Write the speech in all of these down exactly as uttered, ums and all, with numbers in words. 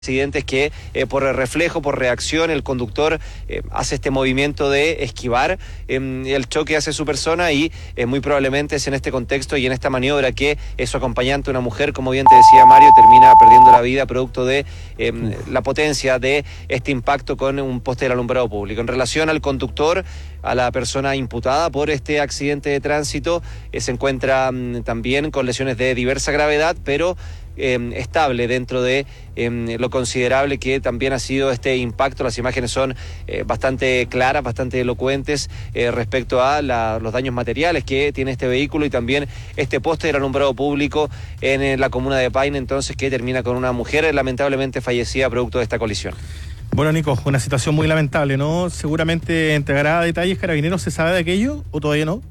accidentes que eh, por reflejo, por reacción, el conductor eh, hace este movimiento de esquivar eh, el choque hacia su persona y eh, muy probablemente es en este contexto y en esta maniobra que es su acompañante, una mujer, como bien te decía Mario, termina perdiendo la vida producto de eh, la potencia de este impacto con un poste del alumbrado público. En relación al conductor, a la persona imputada por este accidente de tránsito, eh, se encuentra mm, también con lesiones de diversa gravedad, pero Eh, estable dentro de eh, lo considerable que también ha sido este impacto. Las imágenes son eh, bastante claras, bastante elocuentes eh, respecto a la, los daños materiales que tiene este vehículo y también este poste del alumbrado público en, en la comuna de Paine, entonces, que termina con una mujer lamentablemente fallecida producto de esta colisión. Bueno, Nico, una situación muy lamentable, ¿no? Seguramente entregará detalles Carabineros. ¿Se sabe de aquello o todavía no?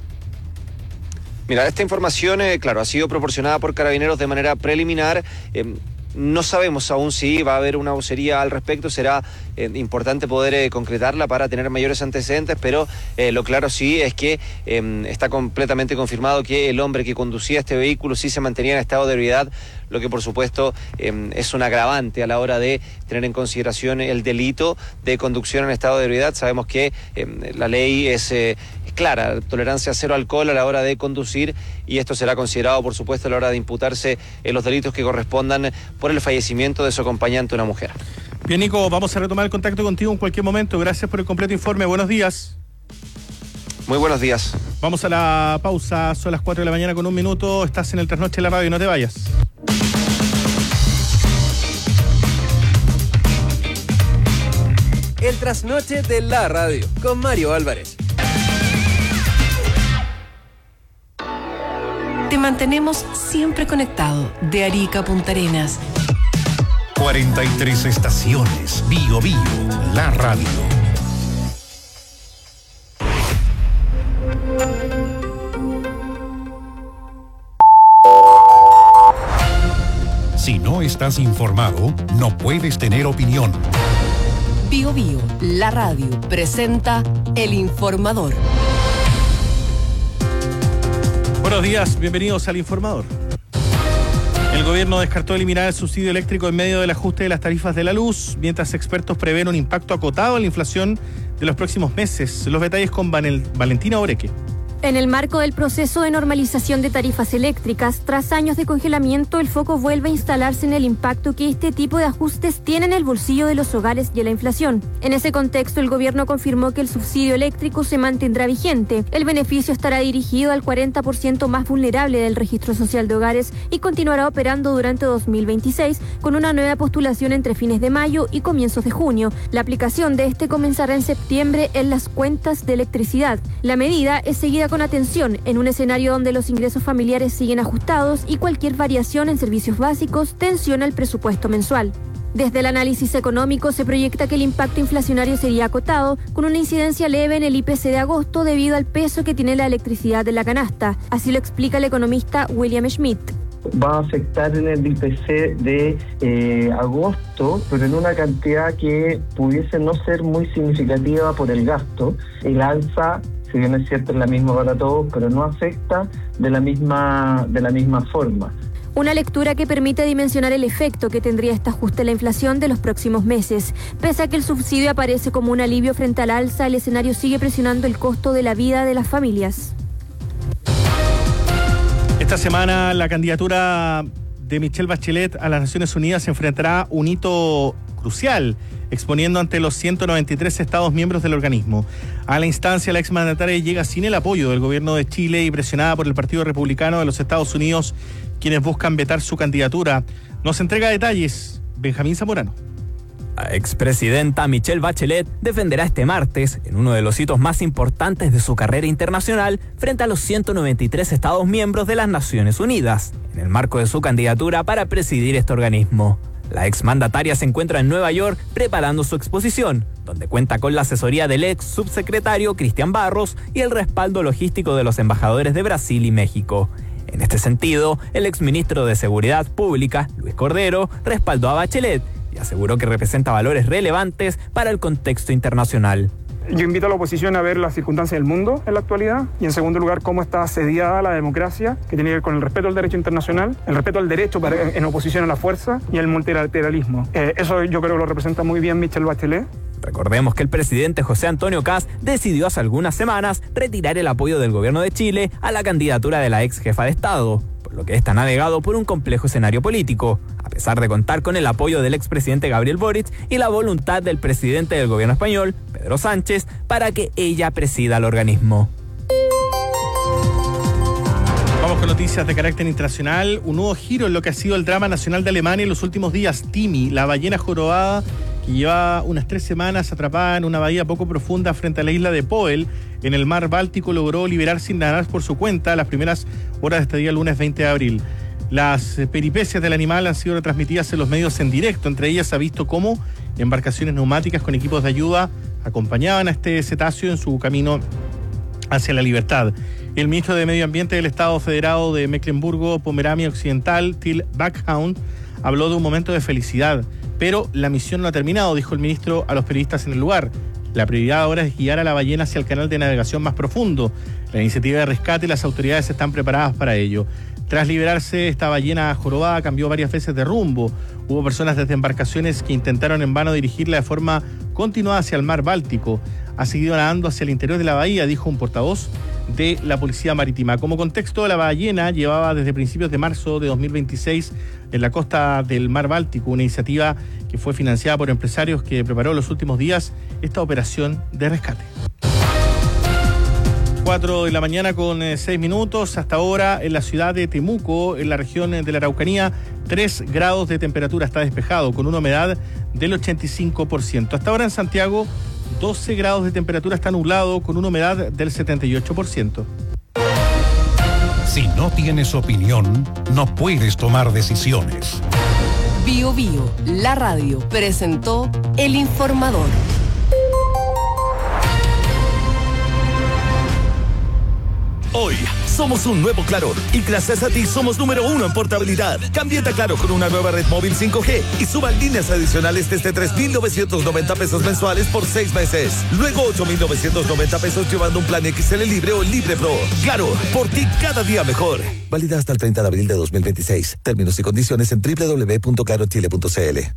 Mira, esta información, eh, claro, ha sido proporcionada por Carabineros de manera preliminar. Eh, no sabemos aún si va a haber una vocería al respecto. Será eh, importante poder eh, concretarla para tener mayores antecedentes, pero eh, lo claro sí es que eh, está completamente confirmado que el hombre que conducía este vehículo sí se mantenía en estado de ebriedad, lo que por supuesto eh, es un agravante a la hora de tener en consideración el delito de conducción en estado de ebriedad. Sabemos que eh, la ley es eh, clara, tolerancia cero alcohol a la hora de conducir, y esto será considerado por supuesto a la hora de imputarse en los delitos que correspondan por el fallecimiento de su acompañante, una mujer. Bien, Nico, vamos a retomar el contacto contigo en cualquier momento. Gracias por el completo informe. Buenos días. Muy buenos días. Vamos a la pausa, son las cuatro de la mañana con un minuto. Estás en el Trasnoche de la Radio, no te vayas. El Trasnoche de la Radio, con Mario Álvarez. Te mantenemos siempre conectado, de Arica a Punta Arenas. cuarenta y tres estaciones, Bio Bio, la radio. Si no estás informado, no puedes tener opinión. Bio Bio, la radio, presenta El Informador. Buenos días, bienvenidos al Informador. El gobierno descartó eliminar el subsidio eléctrico en medio del ajuste de las tarifas de la luz, mientras expertos prevén un impacto acotado en la inflación de los próximos meses. Los detalles con Vanel, Valentina Oreque. En el marco del proceso de normalización de tarifas eléctricas, tras años de congelamiento, el foco vuelve a instalarse en el impacto que este tipo de ajustes tiene en el bolsillo de los hogares y en la inflación. En ese contexto, el gobierno confirmó que el subsidio eléctrico se mantendrá vigente. El beneficio estará dirigido al cuarenta por ciento más vulnerable del registro social de hogares y continuará operando durante dos mil veintiséis con una nueva postulación entre fines de mayo y comienzos de junio. La aplicación de este comenzará en septiembre en las cuentas de electricidad. La medida es seguida con atención en un escenario donde los ingresos familiares siguen ajustados y cualquier variación en servicios básicos tensiona el presupuesto mensual. Desde el análisis económico se proyecta que el impacto inflacionario sería acotado, con una incidencia leve en el I P C de agosto debido al peso que tiene la electricidad en la canasta. Así lo explica el economista William Schmidt. Va a afectar en el I P C de eh, agosto, pero en una cantidad que pudiese no ser muy significativa por el gasto. El alza, si bien es cierto, es la misma para todos, pero no afecta de la misma, de la misma forma. Una lectura que permite dimensionar el efecto que tendría este ajuste en la inflación de los próximos meses. Pese a que el subsidio aparece como un alivio frente al alza, el escenario sigue presionando el costo de la vida de las familias. Esta semana la candidatura de Michelle Bachelet a las Naciones Unidas enfrentará un hito crucial, exponiendo ante los ciento noventa y tres Estados miembros del organismo. A la instancia, la exmandataria llega sin el apoyo del gobierno de Chile y presionada por el Partido Republicano de los Estados Unidos, quienes buscan vetar su candidatura. Nos entrega detalles Benjamín Zamorano. La expresidenta Michelle Bachelet defenderá este martes, en uno de los hitos más importantes de su carrera internacional, frente a los ciento noventa y tres Estados miembros de las Naciones Unidas, en el marco de su candidatura para presidir este organismo. La exmandataria se encuentra en Nueva York preparando su exposición, donde cuenta con la asesoría del ex subsecretario Cristian Barros y el respaldo logístico de los embajadores de Brasil y México. En este sentido, el exministro de Seguridad Pública, Luis Cordero, respaldó a Bachelet y aseguró que representa valores relevantes para el contexto internacional. Yo invito a la oposición a ver las circunstancias del mundo en la actualidad y, en segundo lugar, cómo está asediada la democracia, que tiene que ver con el respeto al derecho internacional, el respeto al derecho para, en oposición a la fuerza, y el multilateralismo. Eh, eso yo creo que lo representa muy bien Michelle Bachelet. Recordemos que el presidente José Antonio Kast decidió hace algunas semanas retirar el apoyo del gobierno de Chile a la candidatura de la ex jefa de Estado, por lo que está navegado por un complejo escenario político, a pesar de contar con el apoyo del expresidente Gabriel Boric y la voluntad del presidente del gobierno español, Pedro Sánchez, para que ella presida el organismo. Vamos con noticias de carácter internacional. Un nuevo giro en lo que ha sido el drama nacional de Alemania en los últimos días. Timi, la ballena jorobada, que lleva unas tres semanas atrapada en una bahía poco profunda frente a la isla de Poel, en el mar Báltico, logró liberar sin nadar por su cuenta las primeras horas de este día, lunes veinte de abril. Las peripecias del animal han sido retransmitidas en los medios en directo. Entre ellas se ha visto cómo embarcaciones neumáticas con equipos de ayuda acompañaban a este cetáceo en su camino hacia la libertad. El ministro de Medio Ambiente del Estado Federado de Mecklemburgo-Pomerania Occidental, Till Backhound, habló de un momento de felicidad. Pero la misión no ha terminado, dijo el ministro a los periodistas en el lugar. La prioridad ahora es guiar a la ballena hacia el canal de navegación más profundo. La iniciativa de rescate y las autoridades están preparadas para ello. Tras liberarse, esta ballena jorobada cambió varias veces de rumbo. Hubo personas desde embarcaciones que intentaron en vano dirigirla de forma continuada hacia el mar Báltico. Ha seguido nadando hacia el interior de la bahía, dijo un portavoz de la Policía Marítima. Como contexto, la ballena llevaba desde principios de marzo de dos mil veintiséis en la costa del mar Báltico, una iniciativa que fue financiada por empresarios que preparó los últimos días esta operación de rescate. cuatro de la mañana con seis minutos. Hasta ahora en la ciudad de Temuco, en la región de la Araucanía, tres grados de temperatura, está despejado con una humedad del ochenta y cinco por ciento. Hasta ahora en Santiago, doce grados de temperatura, está nublado con una humedad del setenta y ocho por ciento. Si no tienes opinión, no puedes tomar decisiones. Bio Bio, la radio, presentó El Informador. Hoy somos un nuevo Claro y gracias a ti somos número uno en portabilidad. Cámbiate a Claro con una nueva red móvil cinco G y suban líneas adicionales desde tres mil novecientos noventa pesos mensuales por seis meses. Luego ocho mil novecientos noventa pesos llevando un plan X L Libre o Libre Pro. Claro, por ti cada día mejor. Válida hasta el treinta de abril de dos mil veintiséis. Términos y condiciones en doble u doble u doble u punto claro chile punto c l.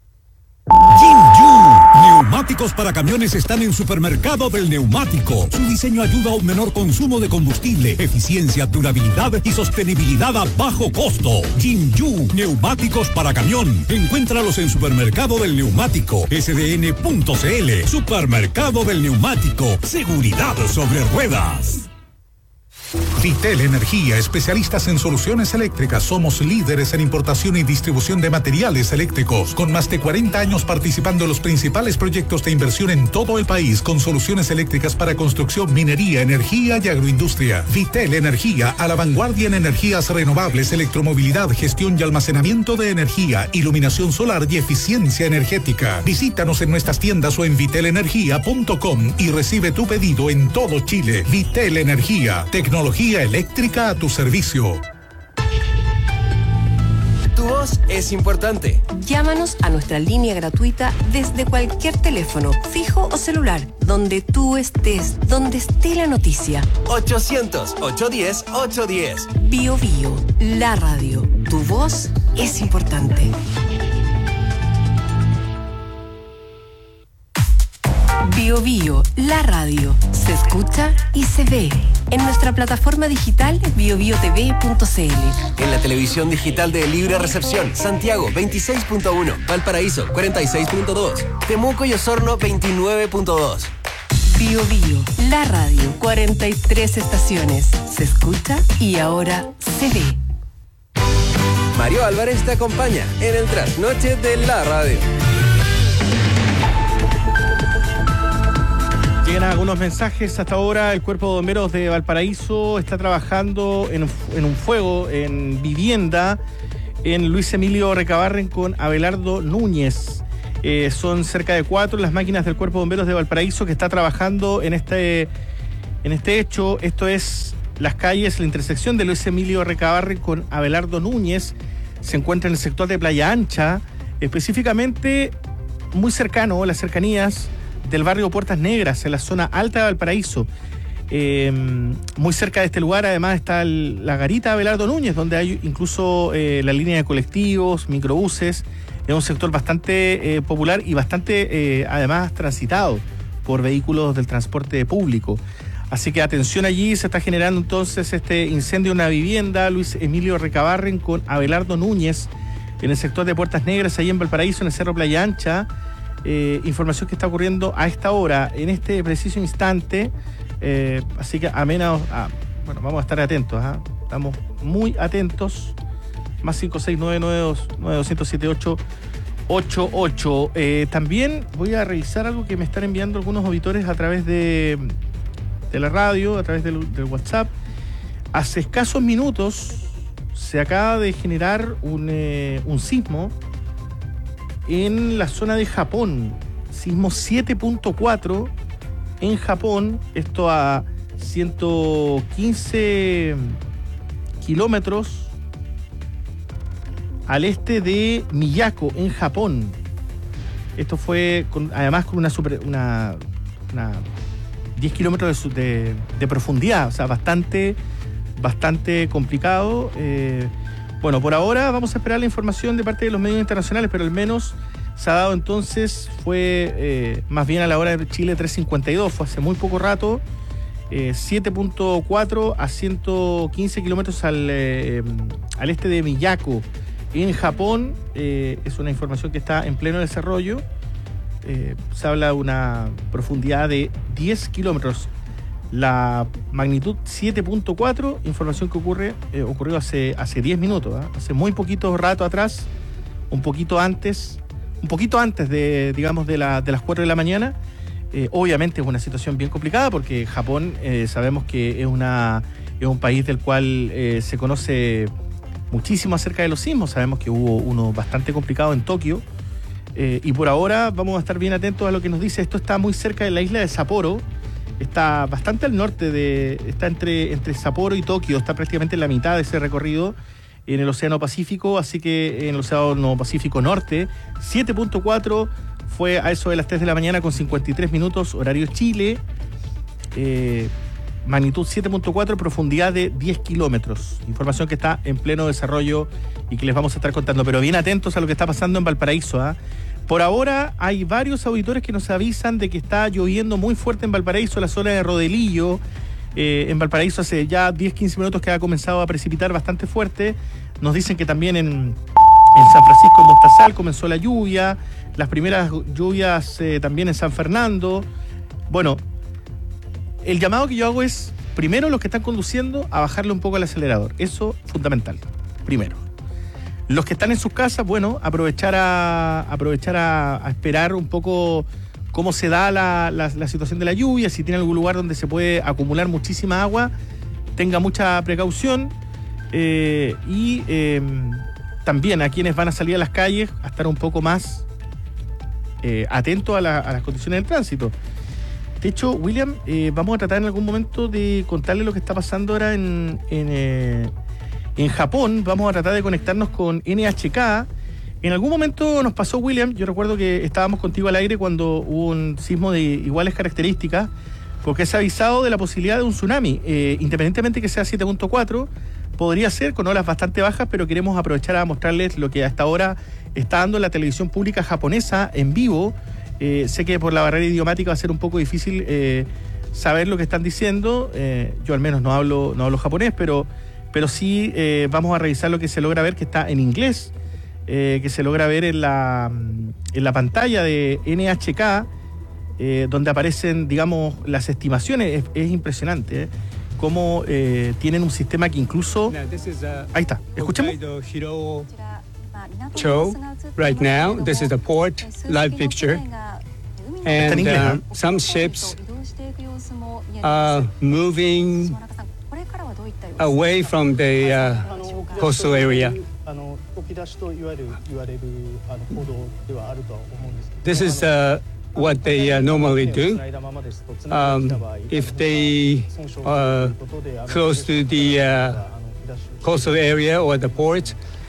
Neumáticos para camiones están en Supermercado del Neumático. Su diseño ayuda a un menor consumo de combustible, eficiencia, durabilidad y sostenibilidad a bajo costo. Jinju, neumáticos para camión. Encuéntralos en Supermercado del Neumático, s d n punto c l. Supermercado del Neumático, seguridad sobre ruedas. Vitel Energía, especialistas en soluciones eléctricas. Somos líderes en importación y distribución de materiales eléctricos, con más de cuarenta años participando en los principales proyectos de inversión en todo el país, con soluciones eléctricas para construcción, minería, energía y agroindustria. Vitel Energía, a la vanguardia en energías renovables, electromovilidad, gestión y almacenamiento de energía, iluminación solar y eficiencia energética. Visítanos en nuestras tiendas o en vitel energía punto com y recibe tu pedido en todo Chile. Vitel Energía, tecnología Tecnología eléctrica a tu servicio. Tu voz es importante. Llámanos a nuestra línea gratuita desde cualquier teléfono, fijo o celular, donde tú estés, donde esté la noticia. ochocientos, ochocientos diez, ochocientos diez. Bio Bio, la radio. Tu voz es importante. Bio Bio, la radio. Se escucha y se ve. En nuestra plataforma digital bio bio t v punto c l. En la televisión digital de Libre Recepción, Santiago veintiséis punto uno, Valparaíso cuarenta y seis punto dos, Temuco y Osorno veintinueve punto dos. Bio Bio, la radio. cuarenta y tres estaciones. Se escucha y ahora se ve. Mario Álvarez te acompaña en el trasnoche de la radio. Llegan algunos mensajes. Hasta ahora el Cuerpo de Bomberos de Valparaíso está trabajando en, en un fuego en vivienda en Luis Emilio Recabarren con Abelardo Núñez. Eh, son cerca de cuatro las máquinas del Cuerpo de Bomberos de Valparaíso que está trabajando en este, en este hecho. Esto es las calles, la intersección de Luis Emilio Recabarren con Abelardo Núñez. Se encuentra en el sector de Playa Ancha, específicamente muy cercano a las cercanías del barrio Puertas Negras, en la zona alta de Valparaíso. Eh, muy cerca de este lugar además está el, la garita Abelardo Núñez, donde hay incluso eh, la línea de colectivos, microbuses. Es un sector bastante eh, popular y bastante eh, además transitado por vehículos del transporte público. Así que atención, allí se está generando entonces este incendio en una vivienda, Luis Emilio Recabarren con Abelardo Núñez, en el sector de Puertas Negras, ahí en Valparaíso, en el Cerro Playa Ancha. Eh, información que está ocurriendo a esta hora, en este preciso instante. Eh, así que a menos, ah, bueno, vamos a estar atentos, ¿eh? Estamos muy atentos. Más cinco seis nueve nueve dos nueve dos cero siete ocho ocho ocho. Eh, también voy a revisar algo que me están enviando algunos auditores a través de, de la radio, a través del, del WhatsApp. Hace escasos minutos se acaba de generar un, eh, un sismo en la zona de Japón. Sismo siete punto cuatro en Japón. Esto a ciento quince kilómetros al este de Miyako, en Japón. Esto fue con, además con una, super, una, una diez kilómetros de, de, de profundidad, o sea, bastante, bastante complicado. Eh, bueno, por ahora vamos a esperar la información de parte de los medios internacionales, pero al menos se ha dado entonces, fue eh, más bien a la hora de Chile tres cincuenta y dos, fue hace muy poco rato, eh, siete punto cuatro a ciento quince kilómetros al, eh, al este de Miyako, en Japón. Eh, es una información que está en pleno desarrollo. Eh, se habla de una profundidad de diez kilómetros. La magnitud siete punto cuatro, información que ocurre eh, ocurrió hace, hace diez minutos, ¿eh? Hace muy poquito rato atrás, un poquito antes, un poquito antes de, digamos, de, la, de las cuatro de la mañana. Eh, obviamente es una situación bien complicada porque Japón eh, sabemos que es, una, es un país del cual eh, se conoce muchísimo acerca de los sismos. Sabemos que hubo uno bastante complicado en Tokio, eh, y por ahora vamos a estar bien atentos a lo que nos dice. Esto está muy cerca de la isla de Sapporo, está bastante al norte de, está entre, entre Sapporo y Tokio, está prácticamente en la mitad de ese recorrido en el Océano Pacífico, así que en el Océano Pacífico Norte. Siete punto cuatro fue a eso de las tres de la mañana con cincuenta y tres minutos, horario Chile. Eh, magnitud siete punto cuatro, profundidad de diez kilómetros. Información que está en pleno desarrollo y que les vamos a estar contando. Pero bien atentos a lo que está pasando en Valparaíso, ¿eh? Por ahora hay varios auditores que nos avisan de que está lloviendo muy fuerte en Valparaíso, la zona de Rodelillo. Eh, en Valparaíso hace ya diez quince minutos que ha comenzado a precipitar bastante fuerte. Nos dicen que también en, en San Francisco, en Mostazal, comenzó la lluvia. Las primeras lluvias eh, también en San Fernando. Bueno, el llamado que yo hago es, primero, los que están conduciendo, a bajarle un poco al acelerador. Eso es fundamental, primero. Los que están en sus casas, bueno, aprovechar a aprovechar a, a esperar un poco cómo se da la, la, la situación de la lluvia. Si tiene algún lugar donde se puede acumular muchísima agua, tenga mucha precaución. Eh, y eh, también a quienes van a salir a las calles, a estar un poco más eh, atentos a, la, a las condiciones del tránsito. De hecho, William, eh, vamos a tratar en algún momento de contarle lo que está pasando ahora en, en, eh, en Japón. Vamos a tratar de conectarnos con N H K. En algún momento nos pasó, William, yo recuerdo que estábamos contigo al aire cuando hubo un sismo de iguales características, porque se ha avisado de la posibilidad de un tsunami. Eh, independientemente que sea siete punto cuatro, podría ser con olas bastante bajas, pero queremos aprovechar a mostrarles lo que hasta ahora está dando la televisión pública japonesa en vivo. Eh, sé que por la barrera idiomática va a ser un poco difícil eh, saber lo que están diciendo. Eh, yo al menos no hablo, no hablo japonés, pero, pero sí eh, vamos a revisar lo que se logra ver, que está en inglés, eh, que se logra ver en la, en la pantalla de N H K, eh, donde aparecen, digamos, las estimaciones. Es, es impresionante, ¿eh? Cómo eh, tienen un sistema que incluso... Ahí está, escuchemos. Show right now. This is the port live picture, and uh, some ships are moving away from the uh, coastal area. This is uh, what they uh, normally do. Um, if they are close to the uh, coastal area or the port,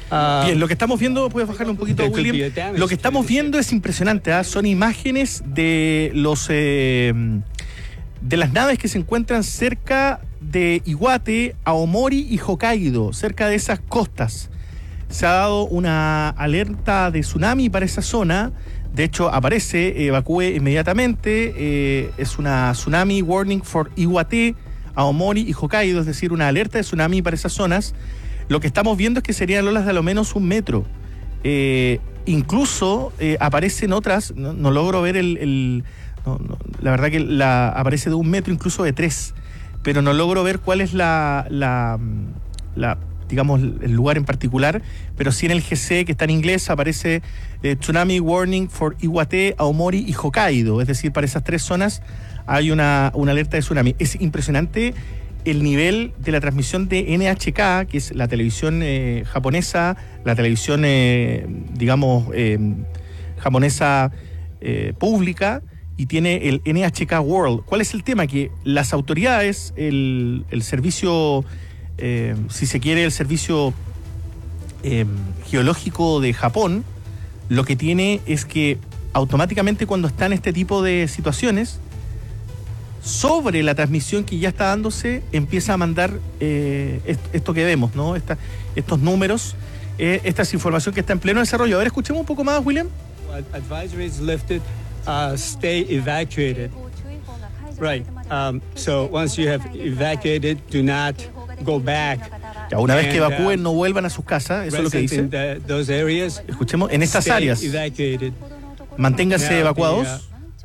Uh, Bien, lo que estamos viendo, puedes bajarle un poquito, William. Lo que estamos viendo es impresionante, ¿eh? Son imágenes de los eh, de las naves que se encuentran cerca de Iwate, Aomori y Hokkaido, cerca de esas costas. Se ha dado una alerta de tsunami para esa zona. De hecho, aparece, evacúe inmediatamente. Eh, es una tsunami warning for Iwate, Aomori y Hokkaido, es decir, una alerta de tsunami para esas zonas. Lo que estamos viendo es que serían olas de a lo menos un metro. Eh, incluso eh, aparecen otras, no, no logro ver el... el no, no, la verdad que la, aparece de un metro, incluso de tres, pero no logro ver cuál es la, la, la digamos, el lugar en particular, pero sí en el G C, que está en inglés, aparece eh, Tsunami Warning for Iwate, Aomori y Hokkaido, es decir, para esas tres zonas hay una, una alerta de tsunami. Es impresionante el nivel de la transmisión de N H K, que es la televisión eh, japonesa, la televisión, eh, digamos, eh, japonesa eh, pública, y tiene el N H K World. ¿Cuál es el tema? Que las autoridades, el, el servicio, eh, si se quiere, el servicio eh, geológico de Japón, lo que tiene es que automáticamente cuando están este tipo de situaciones, sobre la transmisión que ya está dándose, empieza a mandar eh, esto, esto que vemos, ¿no? Esta, estos números, eh, esta es información que está en pleno desarrollo. A ver, escuchemos un poco más, William. Advisory is lifted, uh, stay evacuated. Right. Um, so once you have evacuated, do not go back. Ya, una vez que And, evacúen, uh, no vuelvan a sus casas, eso es lo que dice. in the- those areas, Escuchemos, en estas stay áreas, evacuated. manténganse Now, evacuados. the, uh,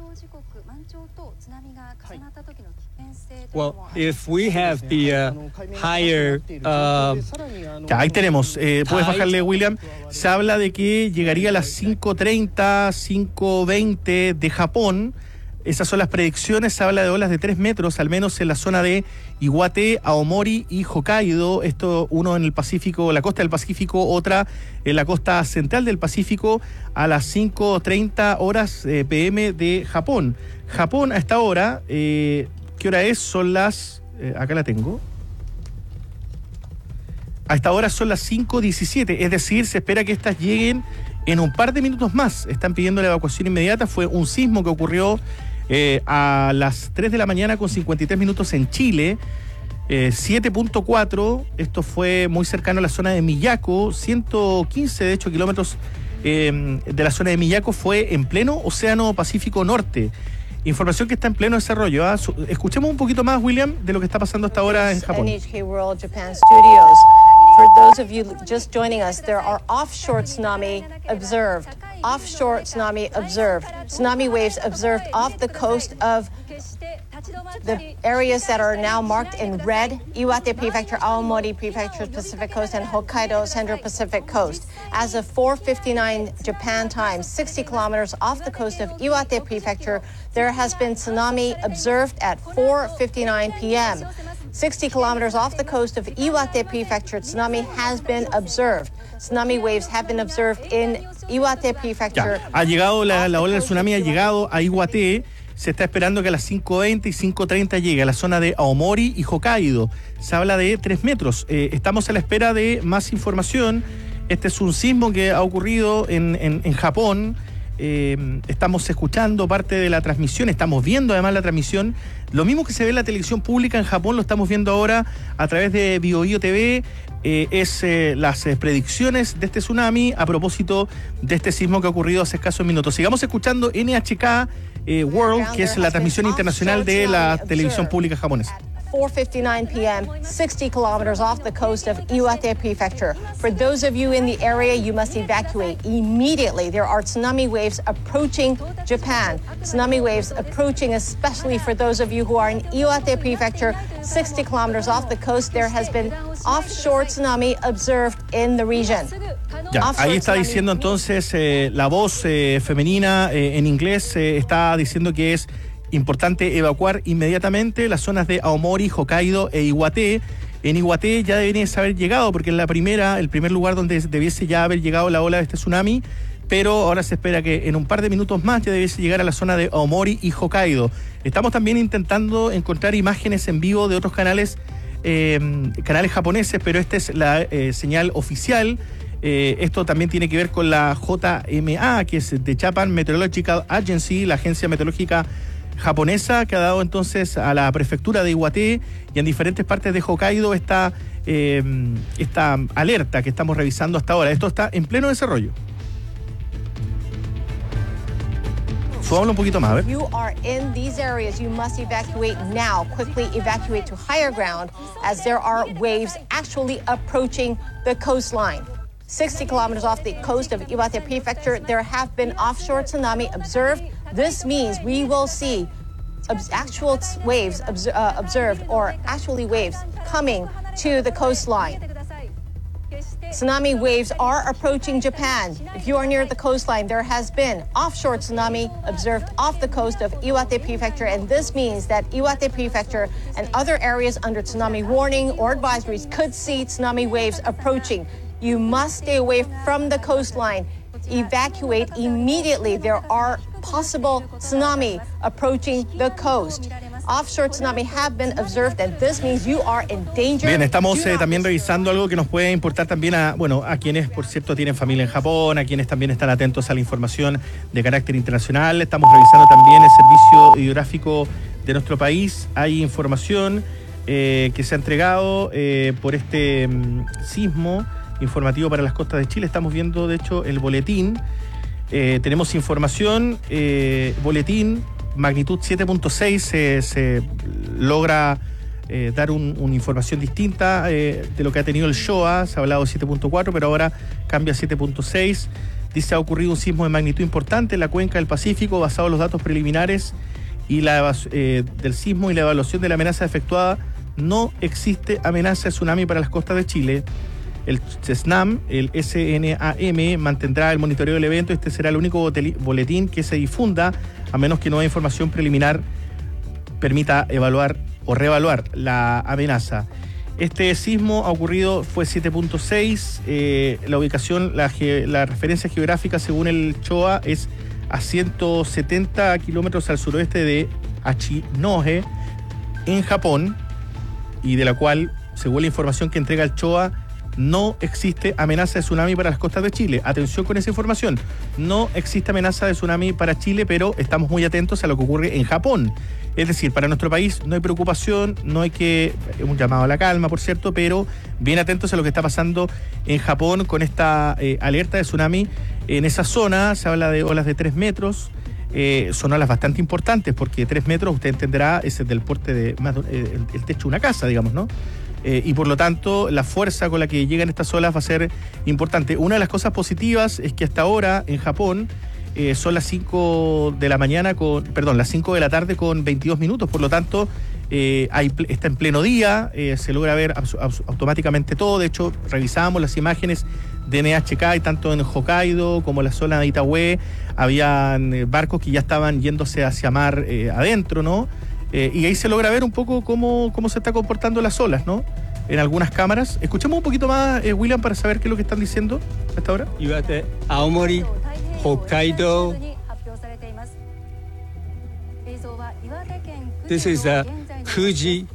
Well, if we have the uh, higher uh, Ya, ahí tenemos, eh, puedes bajarle, William. Se habla de que llegaría a las cinco treinta, cinco veinte de Japón. Esas son las predicciones. Se habla de olas de tres metros, al menos en la zona de Iwate, Aomori y Hokkaido. Esto, uno en el Pacífico, la costa del Pacífico, otra en la costa central del Pacífico, a las cinco treinta horas eh, P M de Japón. Japón a esta hora, eh, ¿qué hora es? Son las... Eh, acá la tengo. A esta hora son las cinco diecisiete, es decir, se espera que estas lleguen en un par de minutos más. Están pidiendo la evacuación inmediata. Fue un sismo que ocurrió eh, a las tres de la mañana con cincuenta y tres minutos en Chile. Eh, siete punto cuatro, esto fue muy cercano a la zona de Miyako, ciento quince de hecho kilómetros eh, de la zona de Miyako, fue en pleno Océano Pacífico Norte. Información que está en pleno desarrollo. ¿Ah? Escuchemos un poquito más, William, de lo que está pasando hasta ahora en Japón. N H K World Japan Studios. For those of you just joining us, there are offshore tsunami observed. Offshore tsunami observed. Tsunami waves observed off the coast of the areas that are now marked in red: Iwate Prefecture, Aomori Prefecture, Pacific Coast, and Hokkaido Central Pacific Coast. As of four fifty-nine Japan time, sixty kilometers off the coast of Iwate Prefecture, there has been tsunami observed at four fifty-nine p m sixty kilometers off the coast of Iwate Prefecture, tsunami has been observed. Tsunami waves have been observed in Iwate Prefecture. Ya, ha llegado la, la ola del tsunami, ha llegado a Iwate. Se está esperando que a las cinco veinte y cinco treinta llegue a la zona de Aomori y Hokkaido. Se habla de tres metros. Eh, estamos a la espera de más información. Este es un sismo que ha ocurrido en, en, en Japón. Eh, estamos escuchando parte de la transmisión, estamos viendo además la transmisión. Lo mismo que se ve en la televisión pública en Japón, lo estamos viendo ahora a través de BioBio T V. Eh, es eh, las eh, predicciones de este tsunami a propósito de este sismo que ha ocurrido hace escasos minutos. Sigamos escuchando N H K eh, World, que es la transmisión internacional de la televisión pública japonesa. four fifty-nine p m, sixty kilometers off the coast of Iwate Prefecture. For those of you in the area, you must evacuate immediately. There are tsunami waves approaching Japan. Tsunami waves approaching, especially for those of you who are in Iwate Prefecture, sixty kilometers off the coast. There has been offshore tsunami observed in the region. Ya, ahí está diciendo entonces eh, la voz eh, femenina eh, en inglés eh, está diciendo que es importante evacuar inmediatamente las zonas de Aomori, Hokkaido e Iwate. En Iwate ya debería haber llegado, porque es la primera, el primer lugar donde debiese ya haber llegado la ola de este tsunami, pero ahora se espera que en un par de minutos más ya debiese llegar a la zona de Aomori y Hokkaido. Estamos también intentando encontrar imágenes en vivo de otros canales, eh, canales japoneses, pero esta es la eh, señal oficial. Eh, esto también tiene que ver con la J M A, que es de Japan Meteorological Agency, la agencia meteorológica japonesa, que ha dado entonces a la prefectura de Iwate y en diferentes partes de Hokkaido esta, eh, esta alerta que estamos revisando hasta ahora. Esto está en pleno desarrollo. Subámoslo un poquito más, a ver. You are in these areas, you must evacuate now. Quickly evacuate to higher ground as there are waves actually approaching the coastline. sixty kilometers off the coast of Iwate Prefecture, there have been offshore tsunami observed. This means we will see actual waves uh, observed or actually waves coming to the coastline. Tsunami waves are approaching Japan. If you are near the coastline, there has been offshore tsunami observed off the coast of Iwate Prefecture, and this means that Iwate Prefecture and other areas under tsunami warning or advisories could see tsunami waves approaching. You must stay away from the coastline. Evacuate immediately. There are possible tsunami approaching the coast. Offshore tsunami have been observed, and this means you are in danger. Bien, estamos eh, también revisando algo que nos puede importar también a, bueno, a quienes, por cierto, tienen familia en Japón, a quienes también están atentos a la información de carácter internacional. Estamos revisando también el servicio hidrográfico de nuestro país. Hay información eh, que se ha entregado eh, por este um, sismo informativo para las costas de Chile. Estamos viendo, de hecho, el boletín. Eh, tenemos información, eh, boletín, magnitud siete punto seis, se, se logra eh, dar un, una información distinta eh, de lo que ha tenido el Showa. Se ha hablado de siete punto cuatro, pero ahora cambia a siete punto seis. Dice, ha ocurrido un sismo de magnitud importante en la cuenca del Pacífico, basado en los datos preliminares y la, eh, del sismo y la evaluación de la amenaza efectuada. No existe amenaza de tsunami para las costas de Chile. El SNAM, el S N A M, mantendrá el monitoreo del evento. Este será el único boletín que se difunda, a menos que nueva información preliminar permita evaluar o reevaluar la amenaza. Este sismo ha ocurrido, fue siete punto seis. Eh, la ubicación, la, la referencia geográfica, según el Showa, es a ciento setenta kilómetros al suroeste de Hachinohe, en Japón, y de la cual, según la información que entrega el Showa, no existe amenaza de tsunami para las costas de Chile. Atención con esa información. No existe amenaza de tsunami para Chile, pero estamos muy atentos a lo que ocurre en Japón. Es decir, para nuestro país no hay preocupación, no hay que... Es un llamado a la calma, por cierto, pero bien atentos a lo que está pasando en Japón con esta eh, alerta de tsunami. En esa zona se habla de olas de tres metros. Eh, son olas bastante importantes, porque tres metros, usted entenderá, es del porte de más de, eh, el, el techo de una casa, digamos, ¿no? Eh, y por lo tanto la fuerza con la que llegan estas olas va a ser importante. Una de las cosas positivas es que hasta ahora en Japón eh, son las cinco de la mañana con, perdón, las cinco de la tarde con veintidós minutos, por lo tanto eh, hay, está en pleno día, eh, se logra ver abs- abs- automáticamente todo. De hecho, revisábamos las imágenes de N H K y tanto en Hokkaido como en la zona de Itaúe habían eh, barcos que ya estaban yéndose hacia mar eh, adentro, ¿no? Eh, y ahí se logra ver un poco cómo, cómo se está comportando las olas, ¿no? En algunas cámaras. Escuchemos un poquito más, eh, William, para saber qué es lo que están diciendo hasta ahora. Iwate, Aomori, Hokkaido. This is uh, Fuji,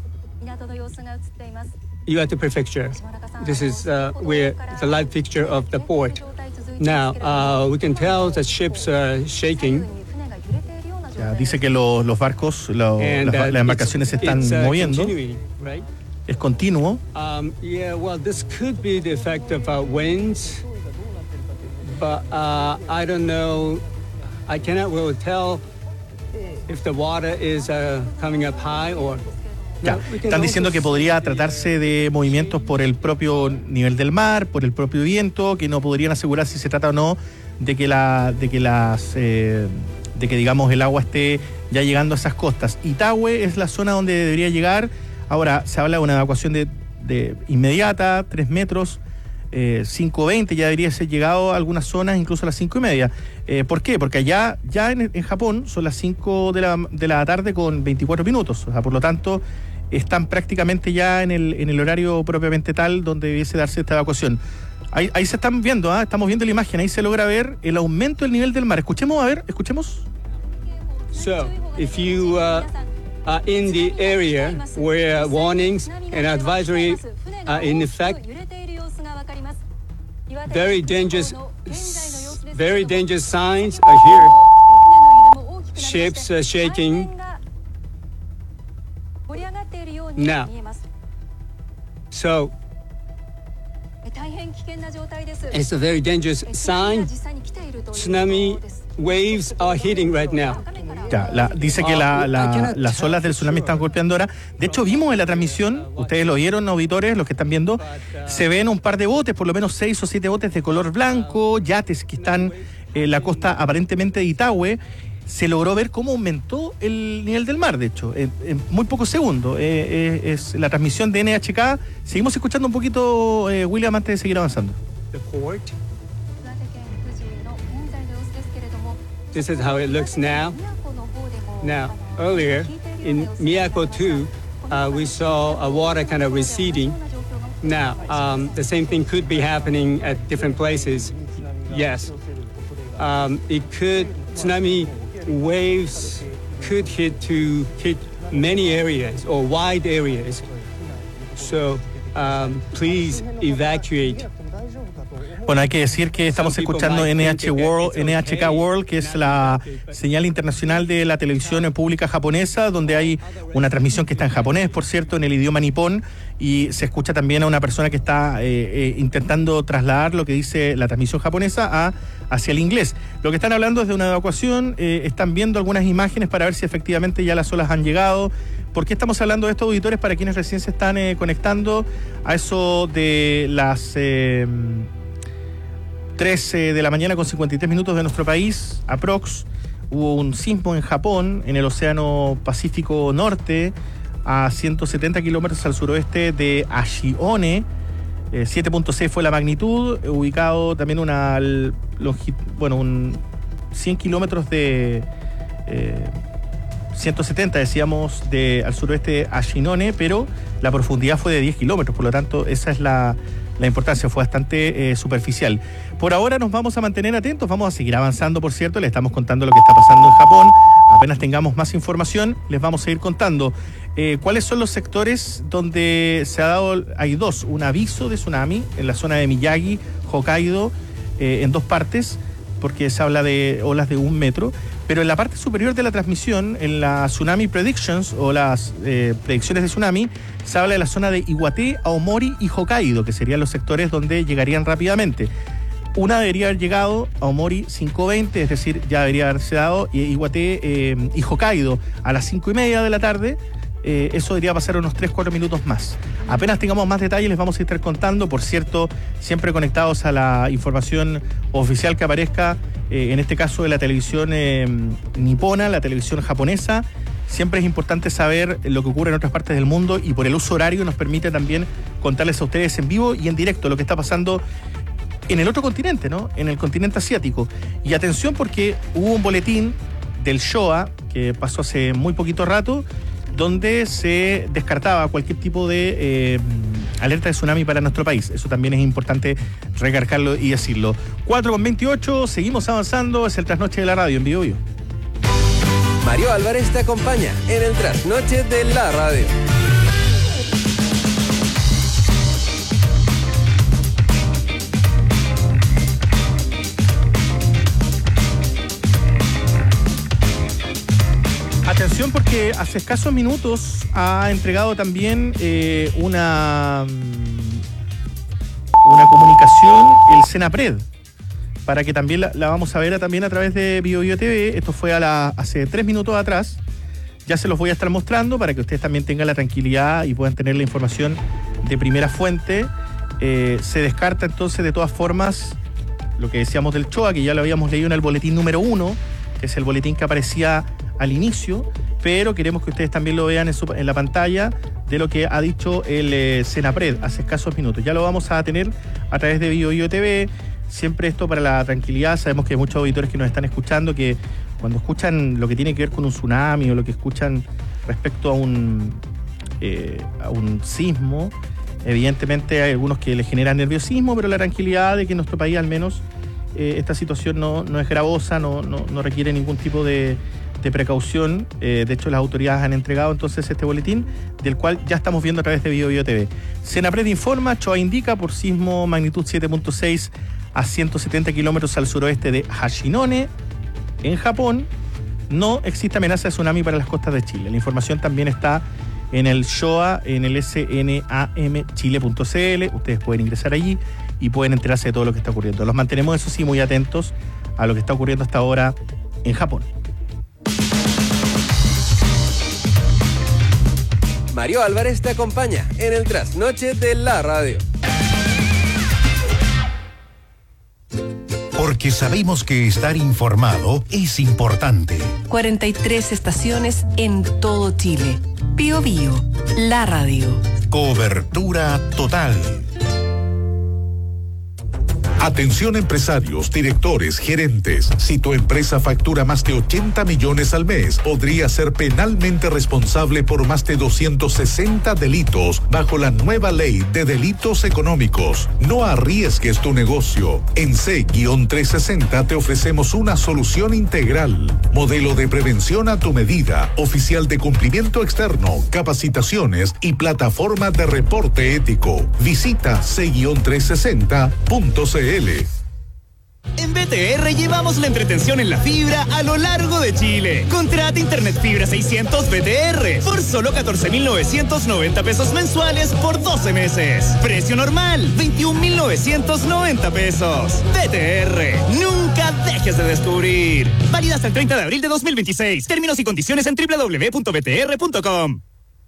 Iwate Prefecture. This is uh, where the live picture of the port. Now, uh, we can tell the ships are shaking. Ya, dice que los, los barcos, lo, And, las, uh, las embarcaciones se están it's, uh, moviendo. Right? Es continuo. Um, yeah, well, this could be the effect of uh, winds, but uh, I don't know. I cannot really tell if the water is uh, coming up high or. Ya, están diciendo que podría tratarse de movimientos por el propio nivel del mar, por el propio viento, que no podrían asegurar si se trata o no de que la, de que las, eh, de que digamos el agua esté ya llegando a esas costas. Itaúe es la zona donde debería llegar. Ahora se habla de una evacuación de, de inmediata, tres metros, eh, cinco veinte, ya debería ser llegado a algunas zonas, incluso a las cinco y media. Eh, ¿Por qué? Porque allá, ya en, en Japón, son las cinco de la, de la tarde con veinticuatro minutos. O sea, por lo tanto, están prácticamente ya en el, en el horario propiamente tal donde debiese darse esta evacuación. Ahí, ahí se están viendo, ¿eh? Estamos viendo la imagen, ahí se logra ver el aumento del nivel del mar. Escuchemos, a ver, escuchemos. So, if you uh, are in the area where warnings and advisory are in effect, very dangerous, very dangerous signs are here. Ships are shaking. Now, so it's a very dangerous sign. Tsunami waves are hitting right now. Ya, la, dice que la, la, las olas del tsunami están golpeando ahora. De hecho, vimos en la transmisión, ustedes lo vieron, auditores, los que están viendo, se ven un par de botes, por lo menos seis o siete botes de color blanco, yates que están en la costa aparentemente de Itahue. Se logró ver cómo aumentó el nivel del mar, de hecho, en, en muy pocos segundos. Eh, eh, es la transmisión de N H K. Seguimos escuchando un poquito, eh, William, antes de seguir avanzando. The port. This is how it looks now. Now, earlier in Miyako two, uh, we saw a water kind of receding. Now, um, the same thing could be happening at different places. Yes. Um, it could, tsunami waves could hit to hit many areas or wide areas. So, um, please evacuate. Bueno, hay que decir que estamos escuchando N H World, N H K World, que es la señal internacional de la televisión pública japonesa, donde hay una transmisión que está en japonés, por cierto, en el idioma nipón, y se escucha también a una persona que está eh, eh, intentando trasladar lo que dice la transmisión japonesa a, hacia el inglés. Lo que están hablando es de una evacuación, eh, están viendo algunas imágenes para ver si efectivamente ya las olas han llegado. ¿Por qué estamos hablando de estos auditores? Para quienes recién se están eh, conectando a eso de las... Eh, trece de la mañana con cincuenta y tres minutos de nuestro país, aprox, hubo un sismo en Japón, en el Océano Pacífico Norte, a ciento setenta kilómetros al suroeste de Ashione. eh, siete punto seis fue la magnitud, ubicado también una longitud, bueno, un cien kilómetros de... Eh, ciento setenta, decíamos, de, al suroeste de Ashinone, pero la profundidad fue de diez kilómetros, por lo tanto, esa es la... La importancia fue bastante eh, superficial. Por ahora nos vamos a mantener atentos, vamos a seguir avanzando, por cierto, le estamos contando lo que está pasando en Japón. Apenas tengamos más información, les vamos a ir contando. Eh, ¿Cuáles son los sectores donde se ha dado, hay dos, un aviso de tsunami en la zona de Miyagi, Hokkaido, eh, en dos partes, porque se habla de olas de un metro, pero en la parte superior de la transmisión, en la Tsunami Predictions o las eh, predicciones de tsunami, se habla de la zona de Iwate, Aomori y Hokkaido, que serían los sectores donde llegarían rápidamente. Una debería haber llegado, Aomori cinco veinte, es decir, ya debería haberse dado, y Iwate eh, y Hokkaido a las cinco y media de la tarde. Eh, eso debería pasar unos tres cuatro minutos más. Apenas tengamos más detalles les vamos a estar contando. Por cierto, siempre conectados a la información oficial que aparezca, eh, en este caso de la televisión eh, nipona, la televisión japonesa. Siempre es importante saber lo que ocurre en otras partes del mundo, y por el uso horario nos permite también contarles a ustedes en vivo y en directo lo que está pasando en el otro continente, ¿no? En el continente asiático. Y atención, porque hubo un boletín del Showa que pasó hace muy poquito rato, donde se descartaba cualquier tipo de eh, alerta de tsunami para nuestro país. Eso también es importante recargarlo y decirlo. cuatro con veintiocho, seguimos avanzando, es el Trasnoche de la Radio en Bio Bio. Mario Álvarez te acompaña en el Trasnoche de la Radio. Atención, porque hace escasos minutos ha entregado también eh, una, una comunicación el Senapred, para que también la, la vamos a ver a, también a través de Bio Bio T V. Esto fue a la, hace tres minutos atrás. Ya se los voy a estar mostrando para que ustedes también tengan la tranquilidad y puedan tener la información de primera fuente. Eh, se descarta entonces de todas formas lo que decíamos del Showa, que ya lo habíamos leído en el boletín número uno, que es el boletín que aparecía al inicio, pero queremos que ustedes también lo vean en, su, en la pantalla de lo que ha dicho el eh, Senapred hace escasos minutos. Ya lo vamos a tener a través de Bio Bio T V. Siempre esto para la tranquilidad. Sabemos que hay muchos auditores que nos están escuchando que cuando escuchan lo que tiene que ver con un tsunami o lo que escuchan respecto a un, eh, a un sismo, evidentemente hay algunos que les generan nerviosismo, pero la tranquilidad de que en nuestro país al menos eh, esta situación no, no es gravosa, no, no, no requiere ningún tipo de, de precaución. Eh, de hecho, las autoridades han entregado entonces este boletín, del cual ya estamos viendo a través de Bio Bio T V. Senapred informa, Choa indica por sismo magnitud siete punto seis a ciento setenta kilómetros al suroeste de Hashinone, en Japón. No existe amenaza de tsunami para las costas de Chile. La información también está en el Shoa, en el S N A M Chile punto C L. Ustedes pueden ingresar allí y pueden enterarse de todo lo que está ocurriendo. Los mantenemos, eso sí, muy atentos a lo que está ocurriendo hasta ahora en Japón. Mario Álvarez te acompaña en el trasnoche de la radio. Porque sabemos que estar informado es importante. cuarenta y tres estaciones en todo Chile. Bio Bio, la radio. Cobertura total. Atención empresarios, directores, gerentes. Si tu empresa factura más de ochenta millones al mes, podría ser penalmente responsable por más de doscientos sesenta delitos bajo la nueva ley de delitos económicos. No arriesgues tu negocio. En C trescientos sesenta te ofrecemos una solución integral. Modelo de prevención a tu medida, oficial de cumplimiento externo, capacitaciones y plataforma de reporte ético. Visita C trescientos sesenta punto c l. En B T R llevamos la entretención en la fibra a lo largo de Chile. Contrata Internet Fibra seiscientos B T R por solo catorce mil novecientos noventa pesos mensuales por doce meses. Precio normal, veintiún mil novecientos noventa pesos. B T R, nunca dejes de descubrir. Válida hasta el treinta de abril de dos mil veintiséis. Términos y condiciones en doble u doble u doble u punto b t r punto com.